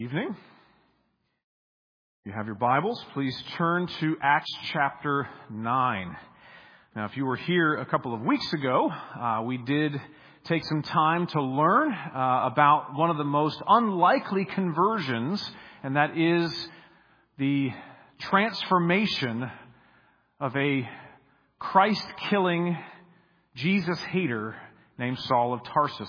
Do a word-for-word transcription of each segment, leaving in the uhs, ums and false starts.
Evening. You have your Bibles. Please turn to Acts chapter nine. Now, if you were here a couple of weeks ago, uh, we did take some time to learn uh, about one of the most unlikely conversions, and that is the transformation of a Christ-killing, Jesus-hater named Saul of Tarsus.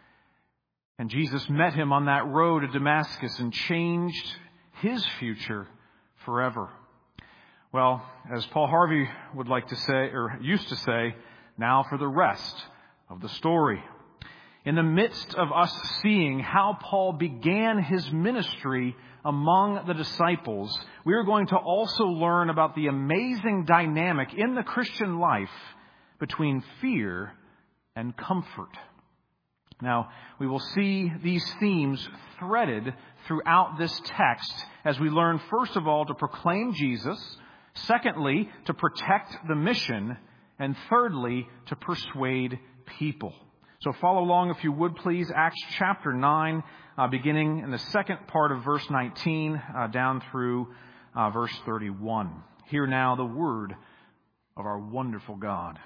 And Jesus met him on that road to Damascus and changed his future forever. Well, as Paul Harvey would like to say, or used to say, now for the rest of the story. In the midst of us seeing how Paul began his ministry among the disciples, we are going to also learn about the amazing dynamic in the Christian life between fear and comfort. Now, we will see these themes threaded throughout this text as we learn, first of all, to proclaim Jesus, secondly, to protect the mission, and thirdly, to persuade people. So follow along, if you would, please. Acts chapter nine, uh, beginning in the second part of verse nineteen, uh, down through uh, verse thirty-one. Hear now the word of our wonderful God.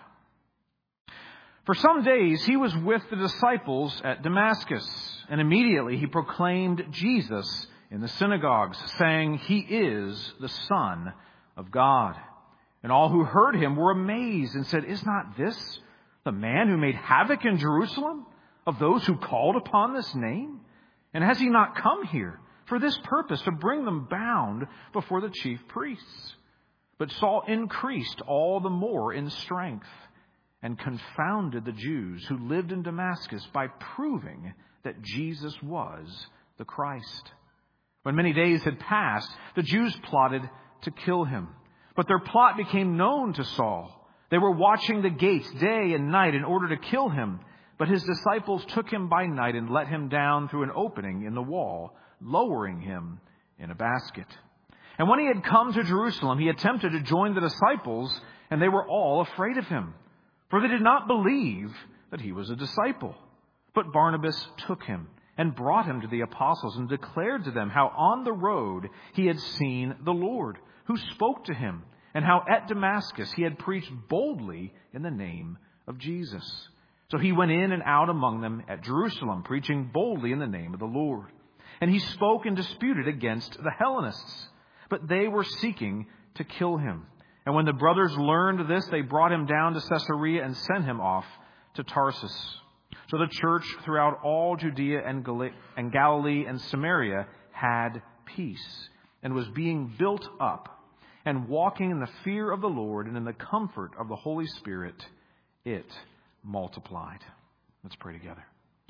For some days he was with the disciples at Damascus, and immediately he proclaimed Jesus in the synagogues, saying, "He is the Son of God." And all who heard him were amazed and said, "Is not this the man who made havoc in Jerusalem of those who called upon this name? And has he not come here for this purpose, to bring them bound before the chief priests?" But Saul increased all the more in strength, and confounded the Jews who lived in Damascus by proving that Jesus was the Christ. When many days had passed, the Jews plotted to kill him. But their plot became known to Saul. They were watching the gates day and night in order to kill him. But his disciples took him by night and let him down through an opening in the wall, lowering him in a basket. And when he had come to Jerusalem, he attempted to join the disciples, and they were all afraid of him, for they did not believe that he was a disciple. But Barnabas took him and brought him to the apostles and declared to them how on the road he had seen the Lord, who spoke to him, and how at Damascus he had preached boldly in the name of Jesus. So he went in and out among them at Jerusalem, preaching boldly in the name of the Lord. And he spoke and disputed against the Hellenists, but they were seeking to kill him. And when the brothers learned this, they brought him down to Caesarea and sent him off to Tarsus. So the church throughout all Judea and Galilee and Samaria had peace, and was being built up, and walking in the fear of the Lord and in the comfort of the Holy Spirit, it multiplied. Let's pray together.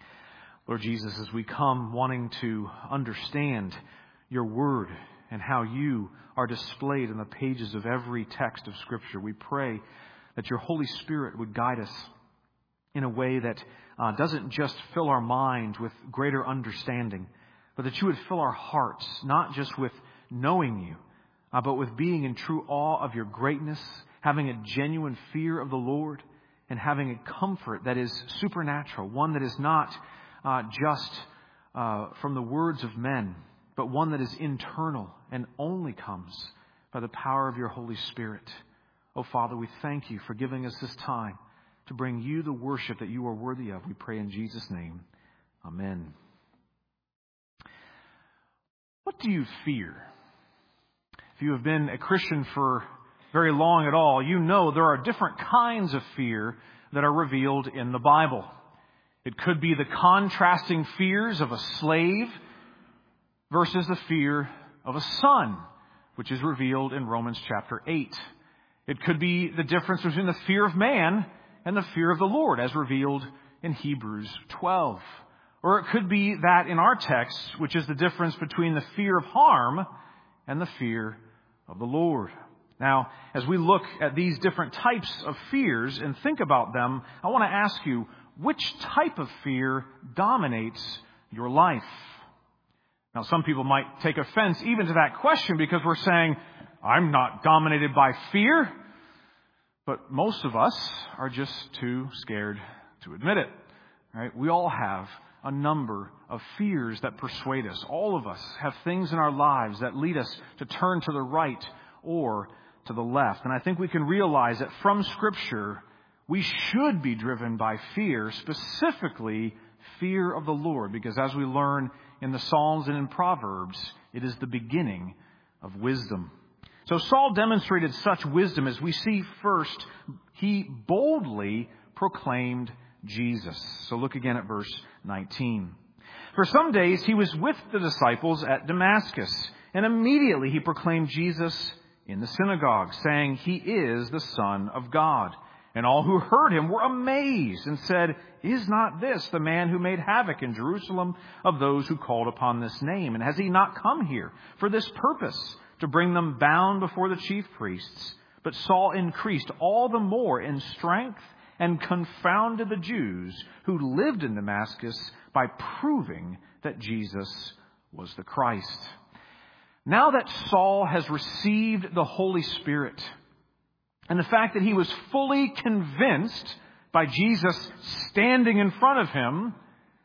Lord Jesus, as we come wanting to understand your word and how you are displayed in the pages of every text of Scripture, we pray that your Holy Spirit would guide us in a way that uh, doesn't just fill our mind with greater understanding, but that you would fill our hearts, not just with knowing you, uh, but with being in true awe of your greatness, having a genuine fear of the Lord, and having a comfort that is supernatural, one that is not uh, just uh, from the words of men, but one that is internal and only comes by the power of your Holy Spirit. Oh, Father, we thank you for giving us this time to bring you the worship that you are worthy of. We pray in Jesus' name. Amen. What do you fear? If you have been a Christian for very long at all, you know there are different kinds of fear that are revealed in the Bible. It could be the contrasting fears of a slave versus the fear of a son, which is revealed in Romans chapter eight. It could be the difference between the fear of man and the fear of the Lord, as revealed in Hebrews twelve. Or it could be that in our text, which is the difference between the fear of harm and the fear of the Lord. Now, as we look at these different types of fears and think about them, I want to ask you, which type of fear dominates your life? Now, some people might take offense even to that question because we're saying, I'm not dominated by fear. But most of us are just too scared to admit it. Right? We all have a number of fears that persuade us. All of us have things in our lives that lead us to turn to the right or to the left. And I think we can realize that from Scripture, we should be driven by fear, specifically fear of the Lord, because as we learn in the Psalms and in Proverbs, it is the beginning of wisdom. So Saul demonstrated such wisdom as we see first, he boldly proclaimed Jesus. So look again at verse nineteen. For some days he was with the disciples at Damascus, and immediately he proclaimed Jesus in the synagogue, saying, "He is the Son of God." And all who heard him were amazed and said, "Is not this the man who made havoc in Jerusalem of those who called upon this name? And has he not come here for this purpose, to bring them bound before the chief priests?" But Saul increased all the more in strength and confounded the Jews who lived in Damascus by proving that Jesus was the Christ. Now that Saul has received the Holy Spirit, and the fact that he was fully convinced by Jesus standing in front of him,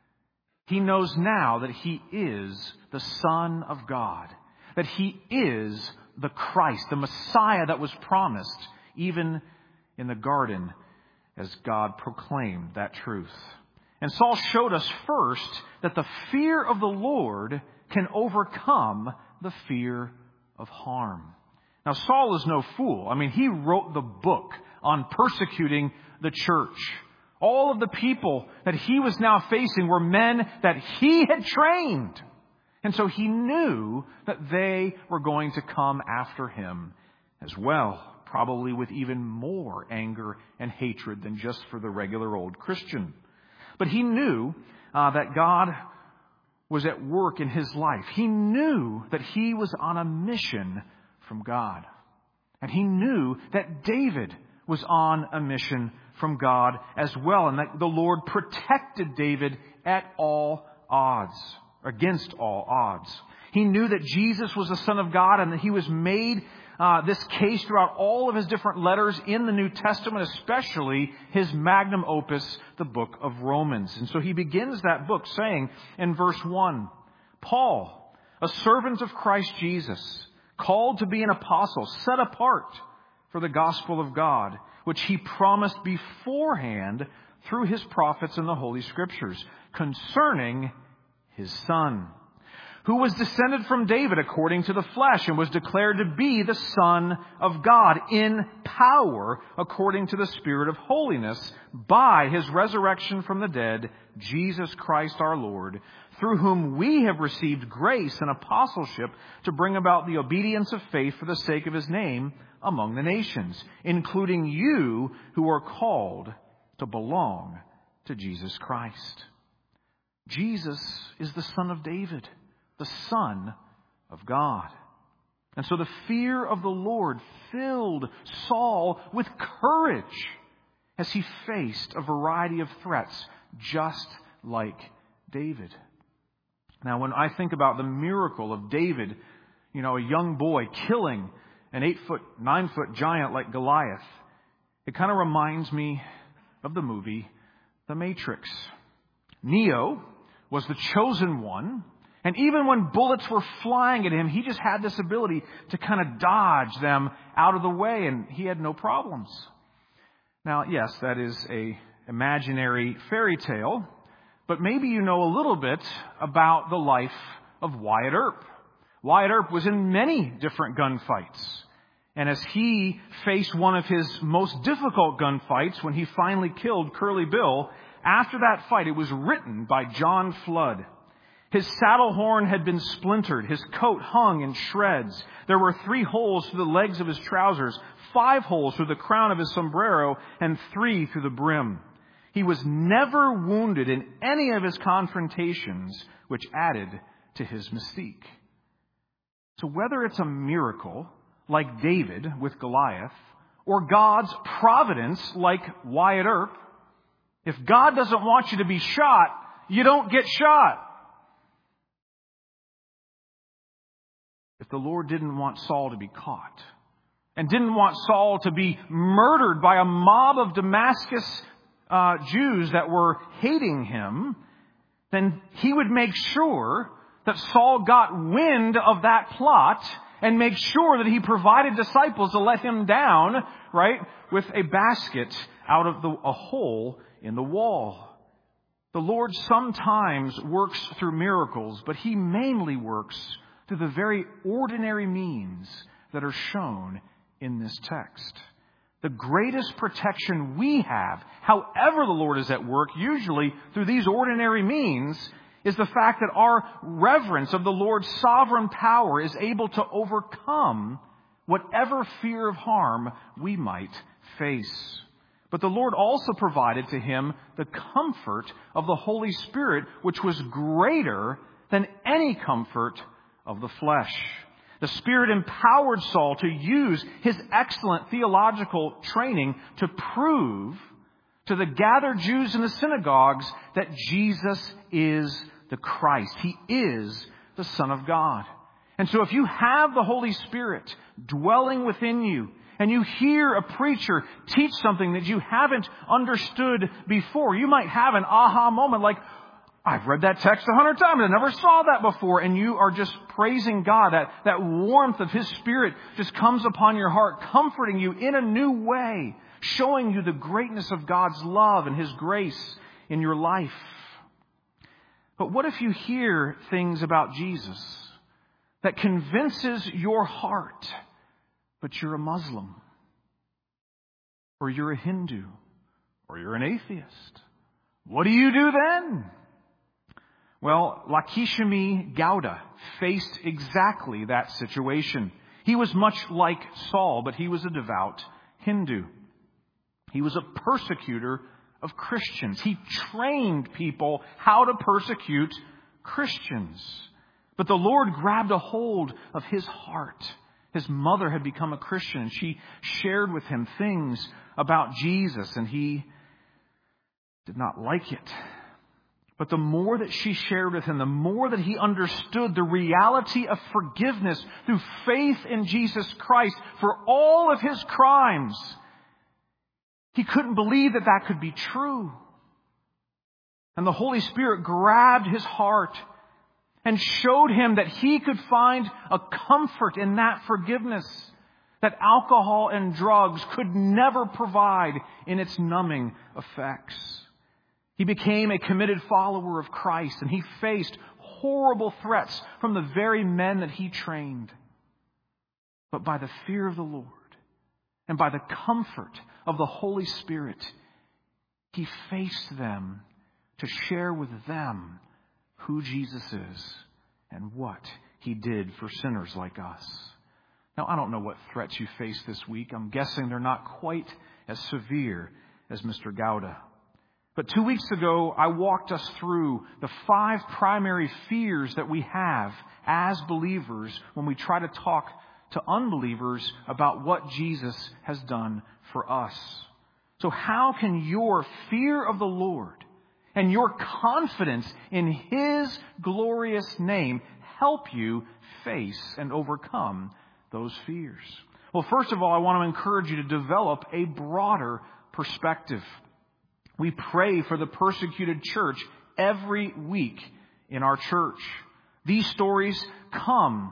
he knows now that he is the Son of God, that he is the Christ, the Messiah that was promised even in the garden as God proclaimed that truth. And Saul showed us first that the fear of the Lord can overcome the fear of harm. Now, Saul is no fool. I mean, he wrote the book on persecuting the church. All of the people that he was now facing were men that he had trained. And so he knew that they were going to come after him as well, probably with even more anger and hatred than just for the regular old Christian. But he knew uh, that God was at work in his life. He knew that he was on a mission from God. And he knew that David was on a mission from God as well, and that the Lord protected David at all odds, against all odds. He knew that Jesus was the Son of God, and that he was made uh, this case throughout all of his different letters in the New Testament, especially his magnum opus, the book of Romans. And so he begins that book saying in verse one, "Paul, a servant of Christ Jesus, called to be an apostle, set apart for the gospel of God, which he promised beforehand through his prophets in the Holy Scriptures, concerning his Son, who was descended from David according to the flesh, and was declared to be the Son of God in power according to the Spirit of holiness, by his resurrection from the dead, Jesus Christ our Lord, through whom we have received grace and apostleship to bring about the obedience of faith for the sake of his name among the nations, including you who are called to belong to Jesus Christ." Jesus is the Son of David, the Son of God. And so the fear of the Lord filled Saul with courage as he faced a variety of threats, just like David. Now, when I think about the miracle of David, you know, a young boy killing an eight foot, nine foot giant like Goliath, it kind of reminds me of the movie The Matrix. Neo was the chosen one, and even when bullets were flying at him, he just had this ability to kind of dodge them out of the way, and he had no problems. Now, yes, that is a imaginary fairy tale, but maybe you know a little bit about the life of Wyatt Earp. Wyatt Earp was in many different gunfights. And as he faced one of his most difficult gunfights when he finally killed Curly Bill, after that fight, it was written by John Flood. His saddle horn had been splintered. His coat hung in shreds. There were three holes through the legs of his trousers, five holes through the crown of his sombrero, and three through the brim. He was never wounded in any of his confrontations, which added to his mystique. So whether it's a miracle like David with Goliath, or God's providence like Wyatt Earp, if God doesn't want you to be shot, you don't get shot. If the Lord didn't want Saul to be caught, and didn't want Saul to be murdered by a mob of Damascus uh, Jews that were hating him, then he would make sure that Saul got wind of that plot and make sure that he provided disciples to let him down, right, with a basket out of the, a hole in the wall. The Lord sometimes works through miracles, but he mainly works through the very ordinary means that are shown in this text. The greatest protection we have, however the Lord is at work, usually through these ordinary means, is the fact that our reverence of the Lord's sovereign power is able to overcome whatever fear of harm we might face. But the Lord also provided to him the comfort of the Holy Spirit, which was greater than any comfort of the flesh. The Spirit empowered Saul to use his excellent theological training to prove to the gathered Jews in the synagogues that Jesus is the Christ. He is the Son of God. And so if you have the Holy Spirit dwelling within you, and you hear a preacher teach something that you haven't understood before, you might have an aha moment like, I've read that text a hundred times. I never saw that before. And you are just praising God. That, that warmth of His Spirit just comes upon your heart, comforting you in a new way, showing you the greatness of God's love and His grace in your life. But what if you hear things about Jesus that convinces your heart, but you're a Muslim, or you're a Hindu, or you're an atheist? What do you do then? Well, Lakshmi Gowda faced exactly that situation. He was much like Saul, but he was a devout Hindu. He was a persecutor of Christians. He trained people how to persecute Christians. But the Lord grabbed a hold of his heart. His mother had become a Christian, and she shared with him things about Jesus, and he did not like it. But the more that she shared with him, the more that he understood the reality of forgiveness through faith in Jesus Christ for all of his crimes, he couldn't believe that that could be true. And the Holy Spirit grabbed his heart and showed him that he could find a comfort in that forgiveness that alcohol and drugs could never provide in its numbing effects. He became a committed follower of Christ, and he faced horrible threats from the very men that he trained. But by the fear of the Lord and by the comfort of the Holy Spirit, he faced them to share with them who Jesus is and what he did for sinners like us. Now, I don't know what threats you face this week. I'm guessing they're not quite as severe as Mister Gowda. But two weeks ago, I walked us through the five primary fears that we have as believers when we try to talk to unbelievers about what Jesus has done for us. So how can your fear of the Lord and your confidence in His glorious name help you face and overcome those fears? Well, first of all, I want to encourage you to develop a broader perspective. We pray for the persecuted church every week in our church. These stories come,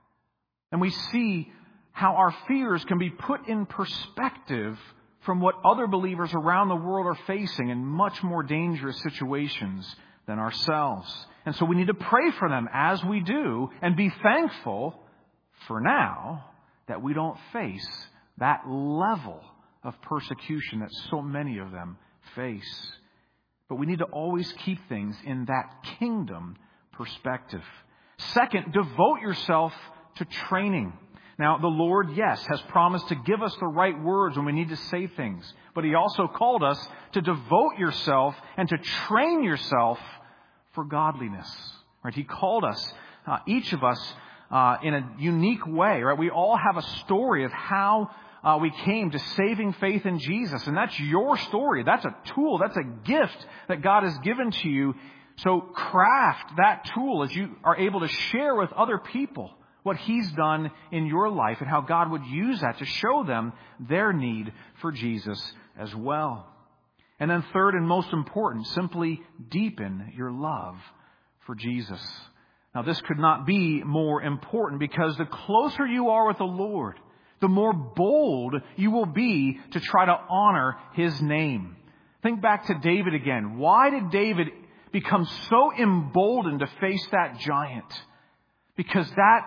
and we see how our fears can be put in perspective from what other believers around the world are facing in much more dangerous situations than ourselves. And so we need to pray for them as we do, and be thankful for now that we don't face that level of persecution that so many of them face. But we need to always keep things in that kingdom perspective. Second, devote yourself to training. Now, the Lord, yes, has promised to give us the right words when we need to say things. But He also called us to devote yourself and to train yourself for godliness. Right? He called us, uh, each of us, uh, in a unique way. Right? We all have a story of how Uh, we came to saving faith in Jesus. And that's your story. That's a tool. That's a gift that God has given to you. So craft that tool as you are able to share with other people what He's done in your life and how God would use that to show them their need for Jesus as well. And then third and most important, simply deepen your love for Jesus. Now, this could not be more important, because the closer you are with the Lord, the more bold you will be to try to honor His name. Think back to David again. Why did David become so emboldened to face that giant? Because that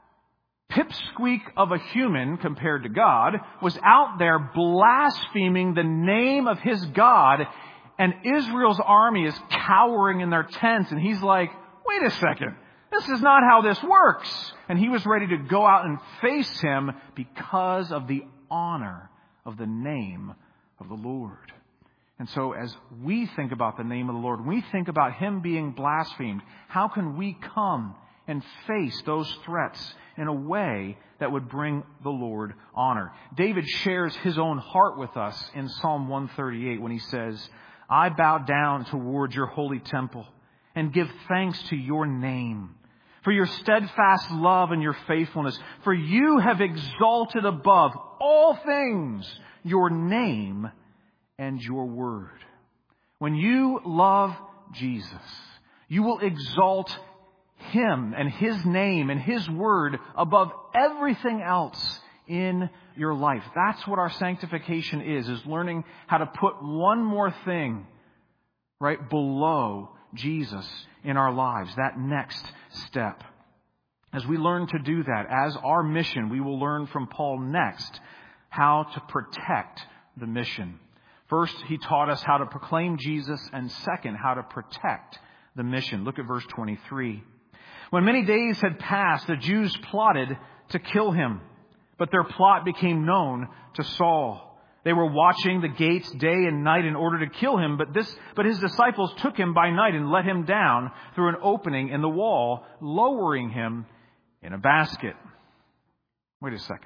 pipsqueak of a human compared to God was out there blaspheming the name of his God, and Israel's army is cowering in their tents, and he's like, wait a second, this is not how this works. And he was ready to go out and face him because of the honor of the name of the Lord. And so as we think about the name of the Lord, we think about Him being blasphemed, how can we come and face those threats in a way that would bring the Lord honor? David shares his own heart with us in Psalm one thirty-eight when he says, I bow down towards your holy temple and give thanks to your name for your steadfast love and your faithfulness. For you have exalted above all things your name and your word. When you love Jesus, you will exalt Him and His name and His word above everything else in your life. That's what our sanctification is, is learning how to put one more thing right below Jesus in our lives, that next step. As we learn to do that, as our mission, we will learn from Paul next how to protect the mission. First, he taught us how to proclaim Jesus, and second, how to protect the mission. Look at verse twenty-three. When many days had passed, the Jews plotted to kill him, but their plot became known to Saul. They were watching the gates day and night in order to kill him, but this, but his disciples took him by night and let him down through an opening in the wall, lowering him in a basket. Wait a second.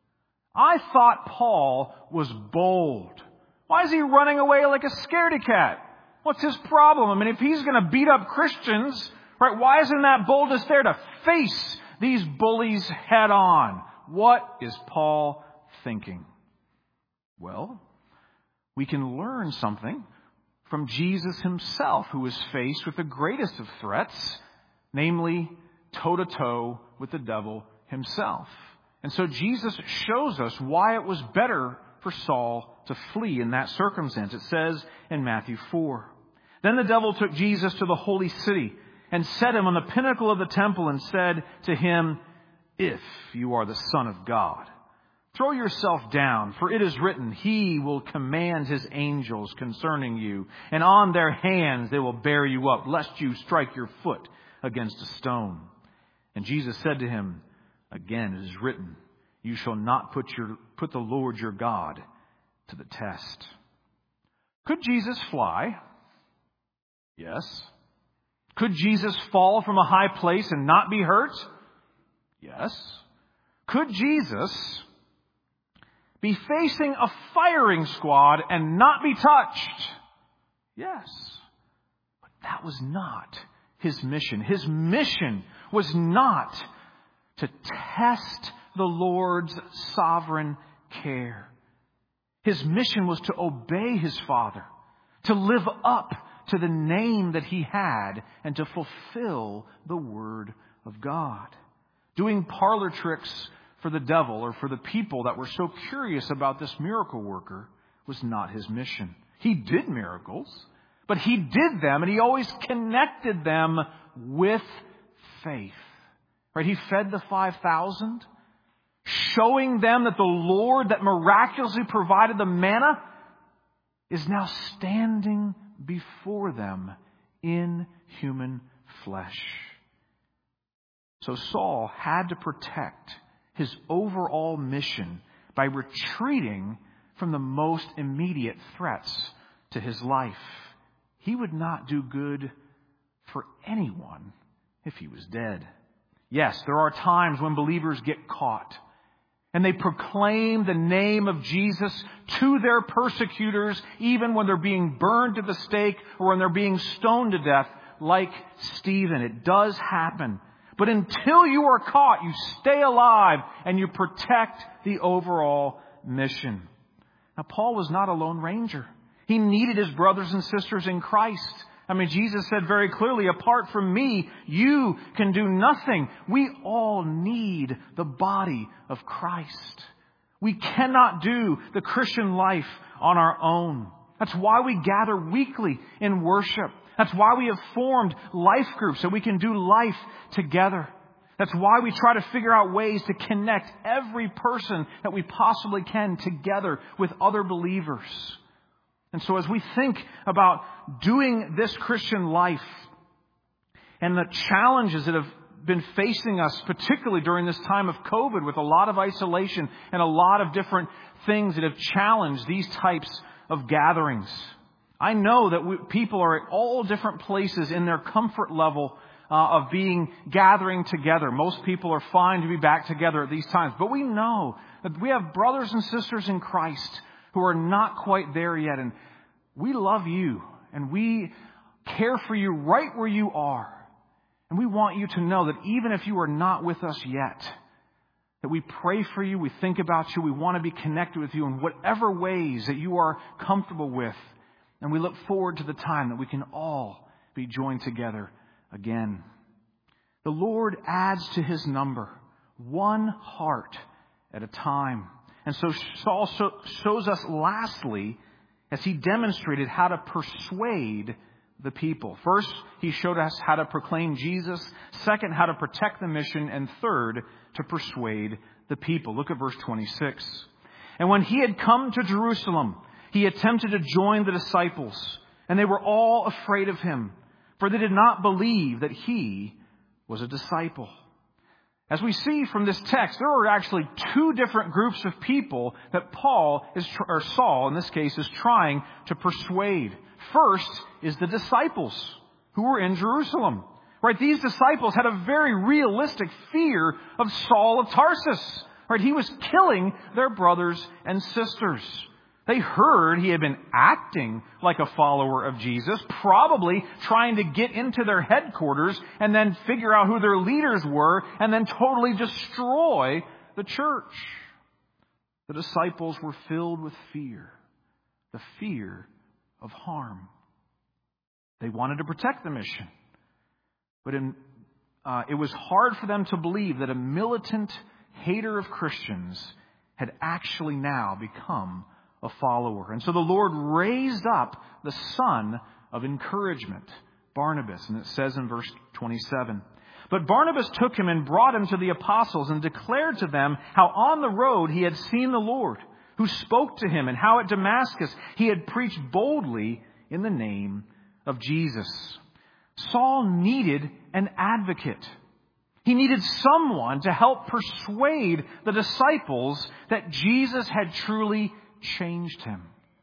I thought Paul was bold. Why is he running away like a scaredy cat? What's his problem? I mean, if he's going to beat up Christians, right, why isn't that boldness there to face these bullies head on? What is Paul thinking? Well, we can learn something from Jesus himself, who was faced with the greatest of threats, namely toe-to-toe with the devil himself. And so Jesus shows us why it was better for Saul to flee in that circumstance. It says in Matthew four, Then the devil took Jesus to the holy city and set him on the pinnacle of the temple and said to him, If you are the Son of God, throw yourself down, for it is written, He will command His angels concerning you, and on their hands they will bear you up, lest you strike your foot against a stone. And Jesus said to him, Again it is written, You shall not put your put the Lord your God to the test. Could Jesus fly? Yes. Could Jesus fall from a high place and not be hurt? Yes. Could Jesus be facing a firing squad and not be touched? Yes. But that was not His mission. His mission was not to test the Lord's sovereign care. His mission was to obey His Father, to live up to the name that He had, and to fulfill the Word of God. Doing parlor tricks for the devil or for the people that were so curious about this miracle worker was not His mission. He did miracles, but He did them, and He always connected them with faith. Right? He fed the five thousand, showing them that the Lord that miraculously provided the manna is now standing before them in human flesh. So Saul had to protect his overall mission by retreating from the most immediate threats to his life. He would not do good for anyone if he was dead. Yes, there are times when believers get caught and they proclaim the name of Jesus to their persecutors, even when they're being burned to the stake or when they're being stoned to death, like Stephen. It does happen. But until you are caught, you stay alive and you protect the overall mission. Now, Paul was not a lone ranger. He needed his brothers and sisters in Christ. I mean, Jesus said very clearly, apart from me, you can do nothing. We all need the body of Christ. We cannot do the Christian life on our own. That's why we gather weekly in worship. That's why we have formed life groups so we can do life together. That's why we try to figure out ways to connect every person that we possibly can together with other believers. And so as we think about doing this Christian life and the challenges that have been facing us, particularly during this time of COVID, with a lot of isolation and a lot of different things that have challenged these types of gatherings, I know that we, people are at all different places in their comfort level uh, of being gathering together. Most people are fine to be back together at these times. But we know that we have brothers and sisters in Christ who are not quite there yet. And we love you and we care for you right where you are. And we want you to know that even if you are not with us yet, that we pray for you, we think about you, we want to be connected with you in whatever ways that you are comfortable with. And we look forward to the time that we can all be joined together again. The Lord adds to his number one heart at a time. And so Saul shows us lastly, as he demonstrated how to persuade the people. First, he showed us how to proclaim Jesus. Second, how to protect the mission. And third, to persuade the people. Look at verse twenty-six. And when he had come to Jerusalem, he attempted to join the disciples, and they were all afraid of him, for they did not believe that he was a disciple. As we see from this text, there are actually two different groups of people that Paul is, or Saul in this case, is trying to persuade. First is the disciples who were in Jerusalem. Right? These disciples had a very realistic fear of Saul of Tarsus. Right? He was killing their brothers and sisters. They heard he had been acting like a follower of Jesus, probably trying to get into their headquarters and then figure out who their leaders were and then totally destroy the church. The disciples were filled with fear, the fear of harm. They wanted to protect the mission, but in, uh, it was hard for them to believe that a militant hater of Christians had actually now become a follower. And so the Lord raised up the son of encouragement, Barnabas. And it says in verse twenty-seven, but Barnabas took him and brought him to the apostles and declared to them how on the road he had seen the Lord, who spoke to him, and how at Damascus he had preached boldly in the name of Jesus. Saul needed an advocate. He needed someone to help persuade the disciples that Jesus had truly changed him.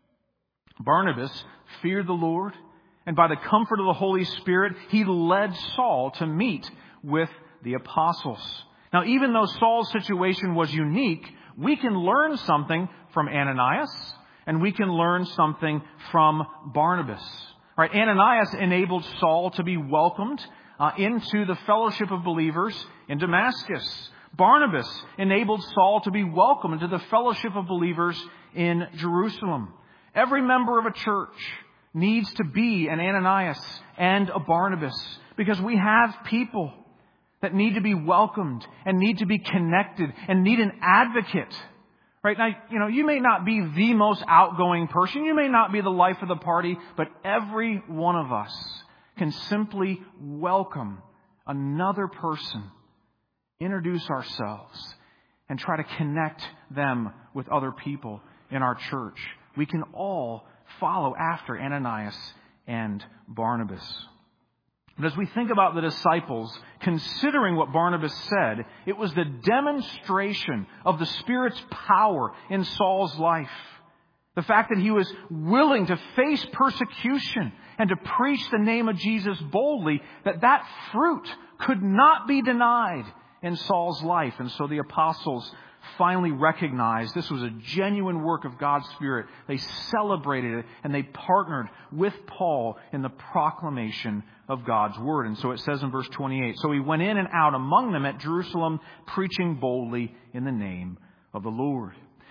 Barnabas feared the Lord, and by the comfort of the Holy Spirit, he led Saul to meet with the apostles. Now, even though Saul's situation was unique, we can learn something from Ananias, and we can learn something from Barnabas. Right? Ananias enabled Saul to be welcomed uh, into the fellowship of believers in Damascus. Barnabas enabled Saul to be welcomed into the fellowship of believers in Jerusalem. Every member of a church needs to be an Ananias and a Barnabas, because we have people that need to be welcomed and need to be connected and need an advocate. Right now, you know, you may not be the most outgoing person. You may not be the life of the party, but every one of us can simply welcome another person, introduce ourselves, and try to connect them with other people in our church. We can all follow after Ananias and Barnabas. But as we think about the disciples, considering what Barnabas said, it was the demonstration of the Spirit's power in Saul's life. The fact that he was willing to face persecution and to preach the name of Jesus boldly, that that fruit could not be denied in Saul's life. And so the apostles finally recognized this was a genuine work of God's Spirit. They celebrated it and they partnered with Paul in the proclamation of God's Word. And so it says in verse twenty-eight, so he went in and out among them at Jerusalem, preaching boldly in the name of the Lord.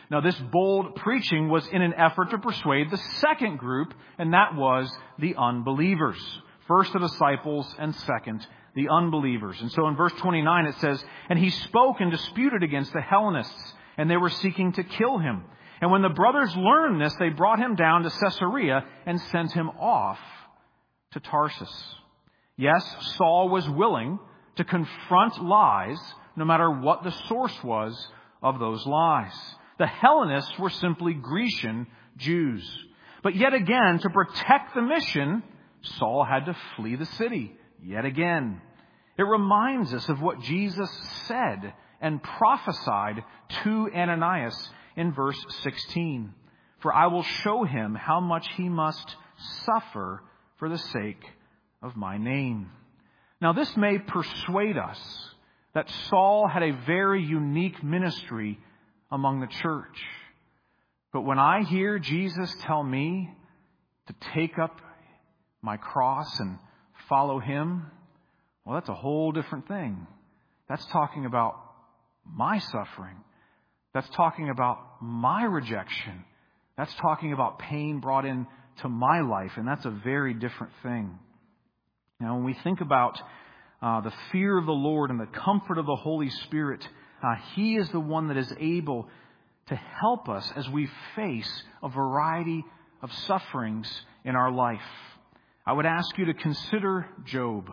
Now, this bold preaching was in an effort to persuade the second group, and that was the unbelievers. First the disciples, and second the unbelievers. And so in verse twenty-nine it says, "And he spoke and disputed against the Hellenists, and they were seeking to kill him. And when the brothers learned this, they brought him down to Caesarea and sent him off to Tarsus." Yes, Saul was willing to confront lies, no matter what the source was of those lies. The Hellenists were simply Grecian Jews. But yet again, to protect the mission, Saul had to flee the city. Yet again. It reminds us of what Jesus said and prophesied to Ananias in verse sixteen. "For I will show him how much he must suffer for the sake of my name." Now, this may persuade us that Saul had a very unique ministry among the church. But when I hear Jesus tell me to take up my cross and follow him, well, that's a whole different thing. That's talking about my suffering. That's talking about my rejection. That's talking about pain brought into my life, and that's a very different thing. Now, when we think about uh, the fear of the Lord and the comfort of the Holy Spirit, uh, He is the one that is able to help us as we face a variety of sufferings in our life. I would ask you to consider Job.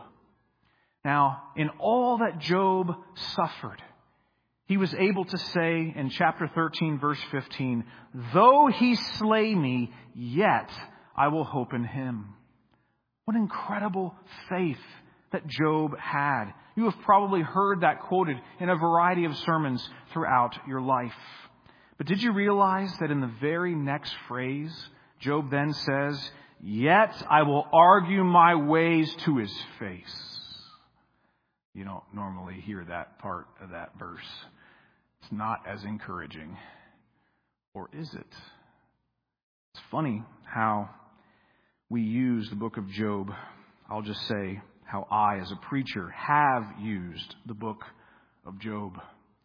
Now, in all that Job suffered, he was able to say in chapter thirteen, verse fifteen, "Though he slay me, yet I will hope in him." What incredible faith that Job had. You have probably heard that quoted in a variety of sermons throughout your life. But did you realize that in the very next phrase, Job then says, "Yet I will argue my ways to his face"? You don't normally hear that part of that verse. It's not as encouraging. Or is it? It's funny how we use the book of Job. I'll just say how I, as a preacher, have used the book of Job.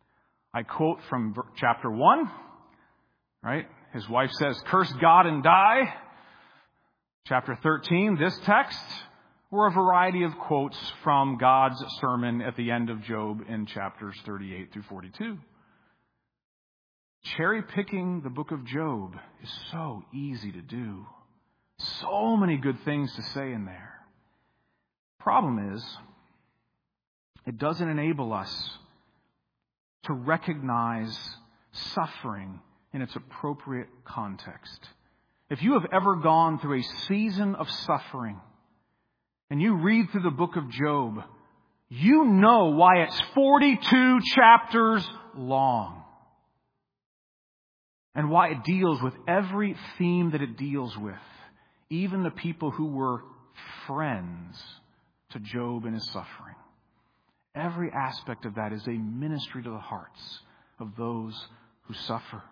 I quote from chapter one, right? His wife says, "Curse God and die." Chapter thirteen, this text, were a variety of quotes from God's sermon at the end of Job in chapters thirty-eight through forty-two. Cherry-picking the book of Job is so easy to do. So many good things to say in there. Problem is, it doesn't enable us to recognize suffering in its appropriate context. If you have ever gone through a season of suffering and you read through the book of Job, you know why it's forty-two chapters long. And why it deals with every theme that it deals with. Even the people who were friends to Job and his suffering. Every aspect of that is a ministry to the hearts of those who suffer.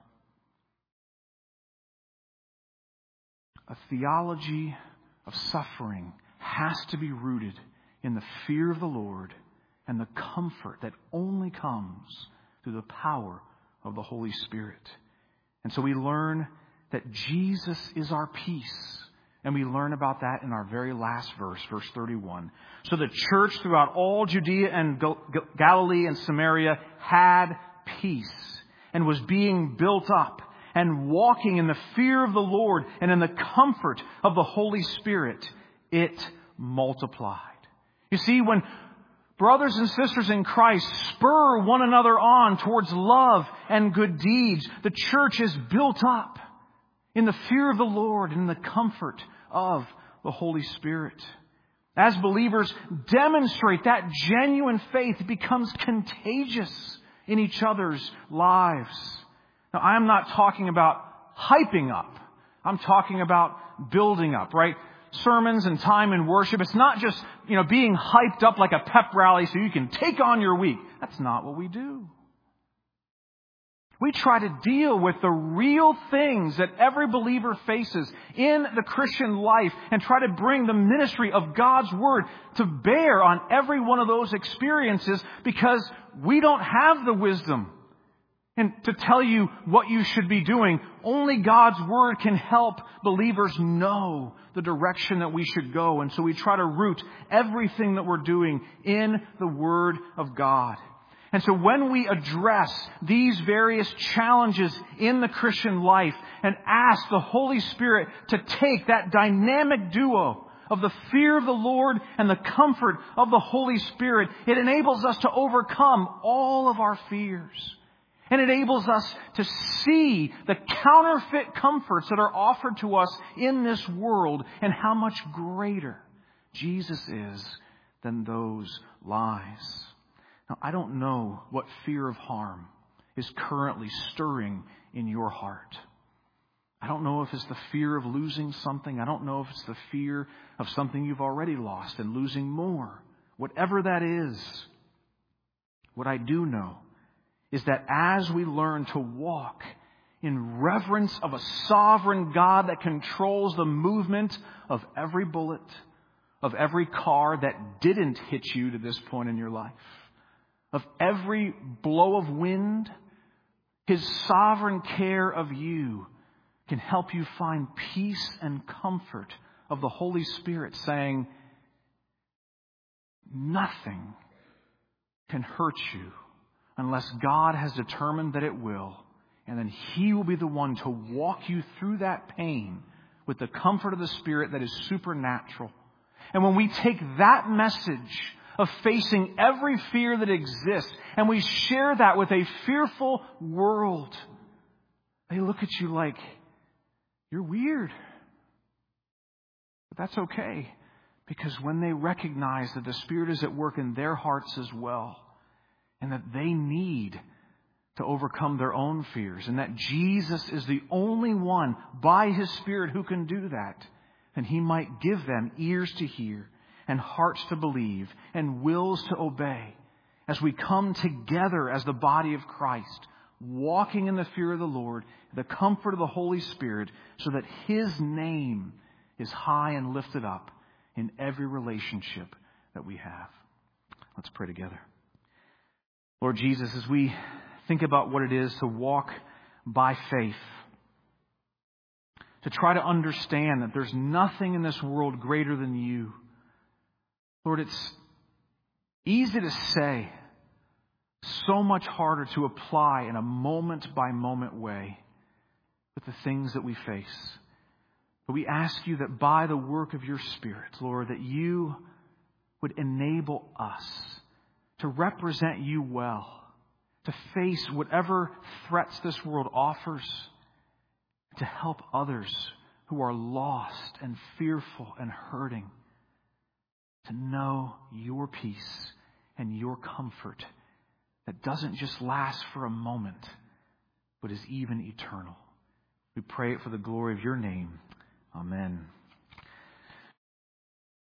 A theology of suffering has to be rooted in the fear of the Lord and the comfort that only comes through the power of the Holy Spirit. And so we learn that Jesus is our peace. And we learn about that in our very last verse, verse thirty-one. "So the church throughout all Judea and Galilee and Samaria had peace and was being built up and walking in the fear of the Lord and in the comfort of the Holy Spirit. It multiplied." You see, when brothers and sisters in Christ spur one another on towards love and good deeds, the church is built up in the fear of the Lord and in the comfort of the Holy Spirit. As believers demonstrate that genuine faith, it becomes contagious in each other's lives. Now, I'm not talking about hyping up. I'm talking about building up, right? Sermons and time in worship. It's not just, you know, being hyped up like a pep rally so you can take on your week. That's not what we do. We try to deal with the real things that every believer faces in the Christian life and try to bring the ministry of God's Word to bear on every one of those experiences, because we don't have the wisdom and to tell you what you should be doing. Only God's Word can help believers know the direction that we should go. And so we try to root everything that we're doing in the Word of God. And so when we address these various challenges in the Christian life and ask the Holy Spirit to take that dynamic duo of the fear of the Lord and the comfort of the Holy Spirit, it enables us to overcome all of our fears. And enables us to see the counterfeit comforts that are offered to us in this world and how much greater Jesus is than those lies. Now, I don't know what fear of harm is currently stirring in your heart. I don't know if it's the fear of losing something. I don't know if it's the fear of something you've already lost and losing more. Whatever that is, what I do know is that as we learn to walk in reverence of a sovereign God that controls the movement of every bullet, of every car that didn't hit you to this point in your life, of every blow of wind, His sovereign care of you can help you find peace and comfort of the Holy Spirit saying, nothing can hurt you unless God has determined that it will. And then He will be the one to walk you through that pain with the comfort of the Spirit that is supernatural. And when we take that message of facing every fear that exists and we share that with a fearful world, they look at you like, you're weird. But that's okay, because when they recognize that the Spirit is at work in their hearts as well, and that they need to overcome their own fears, and that Jesus is the only one by His Spirit who can do that, then He might give them ears to hear and hearts to believe and wills to obey as we come together as the body of Christ, walking in the fear of the Lord, the comfort of the Holy Spirit, so that His name is high and lifted up in every relationship that we have. Let's pray together. Lord Jesus, as we think about what it is to walk by faith, to try to understand that there's nothing in this world greater than You, Lord, it's easy to say, so much harder to apply in a moment-by-moment way with the things that we face. But we ask You that by the work of Your Spirit, Lord, that You would enable us to represent You well, to face whatever threats this world offers, to help others who are lost and fearful and hurting to know Your peace and Your comfort that doesn't just last for a moment, but is even eternal. We pray it for the glory of Your name. Amen.